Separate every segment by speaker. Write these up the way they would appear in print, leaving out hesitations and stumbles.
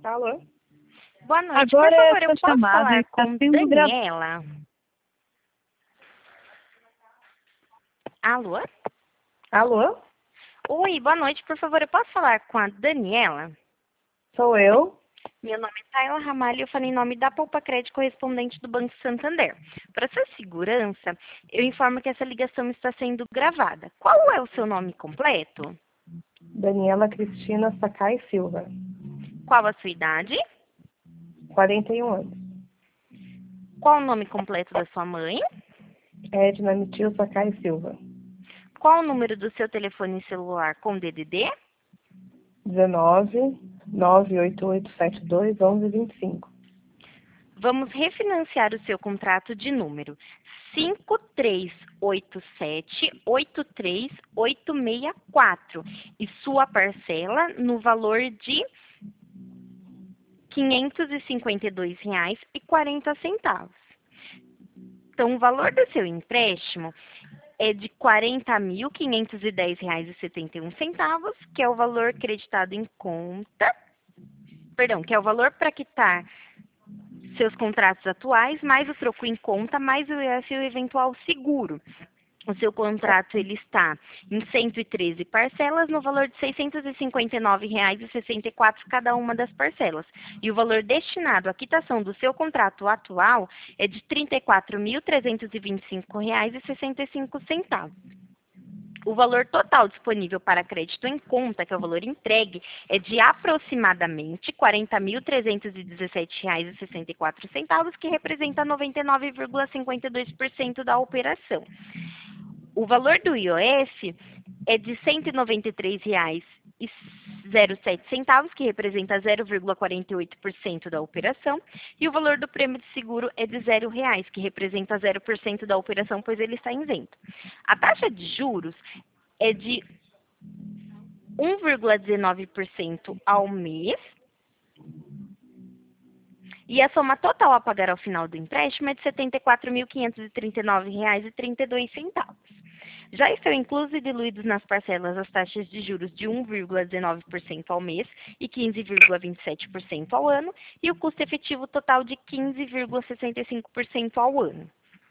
Speaker 1: Alô?
Speaker 2: Boa noite,
Speaker 3: Agora
Speaker 2: por favor, eu
Speaker 3: essa
Speaker 2: posso
Speaker 3: chamada
Speaker 2: falar
Speaker 3: está
Speaker 2: com
Speaker 3: sendo gravada.
Speaker 2: Daniela? Alô?
Speaker 1: Alô?
Speaker 2: Oi, boa noite, por favor, eu posso falar com a Daniela?
Speaker 1: Sou eu?
Speaker 2: Meu nome é Tayla Ramalho e eu falo em nome da Poupa Crédito correspondente do Banco Santander. Para sua segurança, eu informo que essa ligação está sendo gravada. Qual é o seu nome completo?
Speaker 1: Daniela Cristina Sakai Silva,
Speaker 2: Qual a sua idade?
Speaker 1: 41 anos.
Speaker 2: Qual o nome completo da sua mãe?
Speaker 1: Edna Mitil Sakai Silva,
Speaker 2: Qual o número do seu telefone celular com DDD?
Speaker 1: 19 98872 1125.
Speaker 2: Vamos refinanciar o seu contrato de número 538783864 e sua parcela no valor de R$ 552,40. Então, o valor do seu empréstimo é de R$ 40.510,71, que é o valor creditado em conta, perdão, que é o valor para quitar seus contratos atuais, mais o troco em conta, mais o IOF e o eventual seguro. O seu contrato ele está em 113 parcelas, no valor de R$ 659,64 cada uma das parcelas. E o valor destinado à quitação do seu contrato atual é de R$ 34.325,65. O valor total disponível para crédito em conta, que é o valor entregue, é de aproximadamente R$ 40.317,64, que representa 99,52% da operação. O valor do IOF é de R$ 193,07, que representa 0,48% da operação, e o valor do prêmio de seguro é de R$ 0,00, que representa 0% da operação, pois ele está isento. A taxa de juros é de 1,19% ao mês, e a soma total a pagar ao final do empréstimo é de R$ 74.539,32. Já estão inclusos e diluídos nas parcelas as taxas de juros de 1,19% ao mês e 15,27% ao ano, e o custo efetivo total de 15,65% ao ano.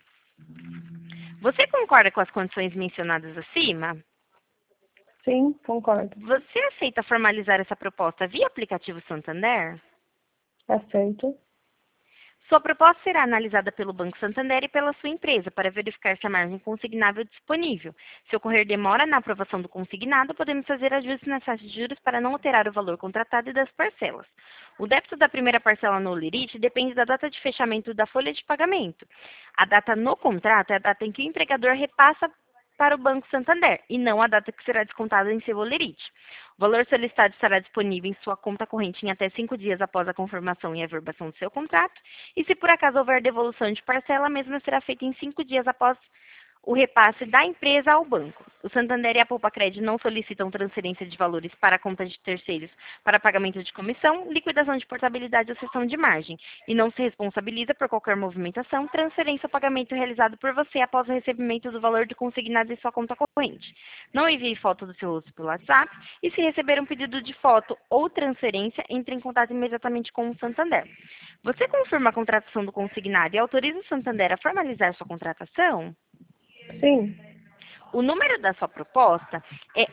Speaker 2: Você concorda com as condições mencionadas acima?
Speaker 1: Sim, concordo.
Speaker 2: Você aceita formalizar essa proposta via aplicativo Santander?
Speaker 1: Aceito.
Speaker 2: Sua proposta será analisada pelo Banco Santander e pela sua empresa para verificar se a margem consignável é disponível. Se ocorrer demora na aprovação do consignado, podemos fazer ajustes nas taxas de juros para não alterar o valor contratado e das parcelas. O débito da primeira parcela no Lerite depende da data de fechamento da folha de pagamento. A data no contrato é a data em que o empregador repassa para o Banco Santander, e não a data que será descontada em seu Olerite. O valor solicitado estará disponível em sua conta corrente em até 5 dias após a confirmação e averbação do seu contrato, e se por acaso houver devolução de parcela, a mesma será feita em 5 dias após o repasse da empresa ao banco. O Santander e a Poupa Crédito não solicitam transferência de valores para contas de terceiros para pagamento de comissão, liquidação de portabilidade ou cessão de margem, e não se responsabiliza por qualquer movimentação, transferência ou pagamento realizado por você após o recebimento do valor de consignado em sua conta corrente. Não envie foto do seu rosto pelo WhatsApp e, se receber um pedido de foto ou transferência, entre em contato imediatamente com o Santander. Você confirma a contratação do consignado e autoriza o Santander a formalizar sua contratação?
Speaker 1: Sim.
Speaker 2: O número da sua proposta é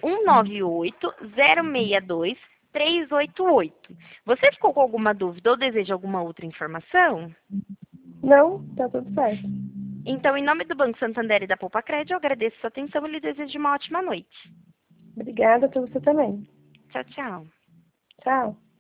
Speaker 2: 198-062-388. Você ficou com alguma dúvida ou deseja alguma outra informação?
Speaker 1: Não, tá tudo certo.
Speaker 2: Então, em nome do Banco Santander e da Poupa Crédito, eu agradeço sua atenção e lhe desejo uma ótima noite.
Speaker 1: Obrigada para você também.
Speaker 2: Tchau, tchau.
Speaker 1: Tchau.